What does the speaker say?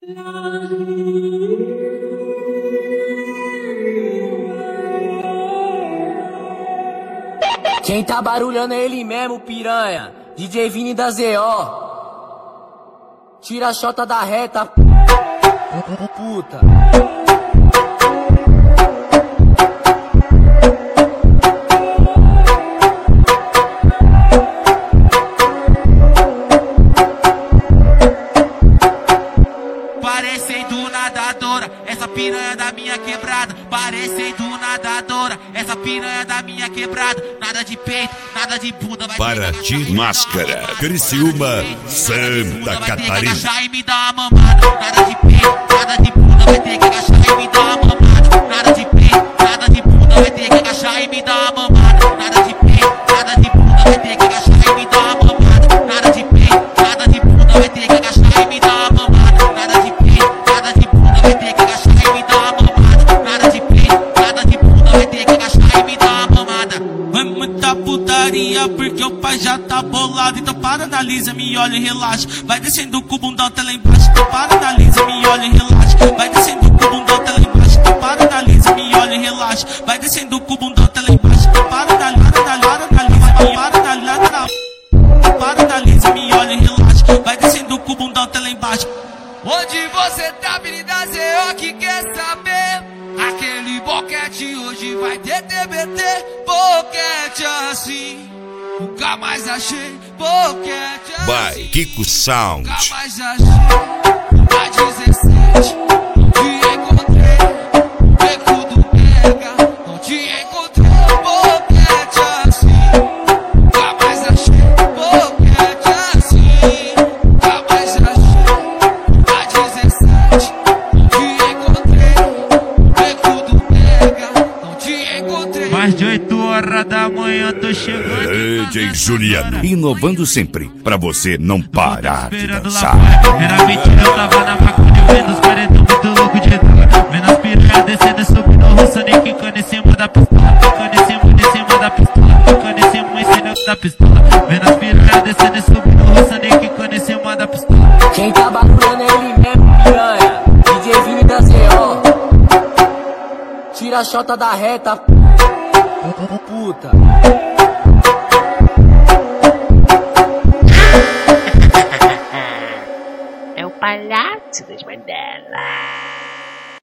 Quem tá barulhando é ele mesmo, piranha. DJ Vini da ZO. Tira a chota da reta, puta. Parecendo nadadora, essa piranha da minha quebrada. Parecendo nadadora, essa piranha da minha quebrada. Nada de peito, nada de bunda. Vai Paraty Máscara, Criciúma, Santa Catarina. E me dá uma mamada. Nada de peito, nada de bunda. Vai ter que agachar e me dá uma mamada. Nada de peito, nada de bunda. Vai ter que agachar e me dá uma mamada. Nada de peito, nada de bunda. Vai ter que agachar e me dá uma mamada. Nada de peito, nada de bunda. Vai ter que agachar e me dá uma mamada. Nada de peito, nada de bunda. Vai ter que agachar e me dá uma mamada. Nada de peito, nada de bunda. Vai ter que agachar e me dá uma mamada. Vai muita putaria porque o pai já tá bolado. Então para, analisa, me olha e relaxa. Vai descendo com o bundão até lá embaixo. Então para, analisa, me olha e relaxa. Vai descendo com o bundão até lá embaixo. Então para, analisa, me olha e relaxa. Vai descendo com o bundão até lá embaixo. Então para, analisa, me olha e relaxa. Vai descendo com o bundão até lá embaixo. Onde você tá, Avenida ZO, que quer saber? Aquele boquete hoje vai ter TBT. Boquete assim, nunca mais achei. Boquete assim, By Kiko Sound. nunca mais achei. A 17, não te encontrei. Beco do Mega, não te encontrei. Boquete assim, nunca mais achei. Boquete assim, nunca mais achei. A 17, não te encontrei. Beco do Mega, não te encontrei. Mais de 8 horas da manhã tô chegando. DJ Juliano, inovando sempre, pra você não parar de dançar. Era mentira, eu tava na faculdade vendo os paredão muito louco de droga. Vendo as piranhas descendo e subindo, roçando e quicando em cima da pistola. Quicando em cima da pistola. Quicando em cima da pistola. Vendo as piranhas descendo e subindo, roçando e quicando em cima da pistola. Quem tá barulhando é ele mesmo, piranha. DJ Vini da ZO. Tira a chota da reta, puta. É o palhaço das Mandelas.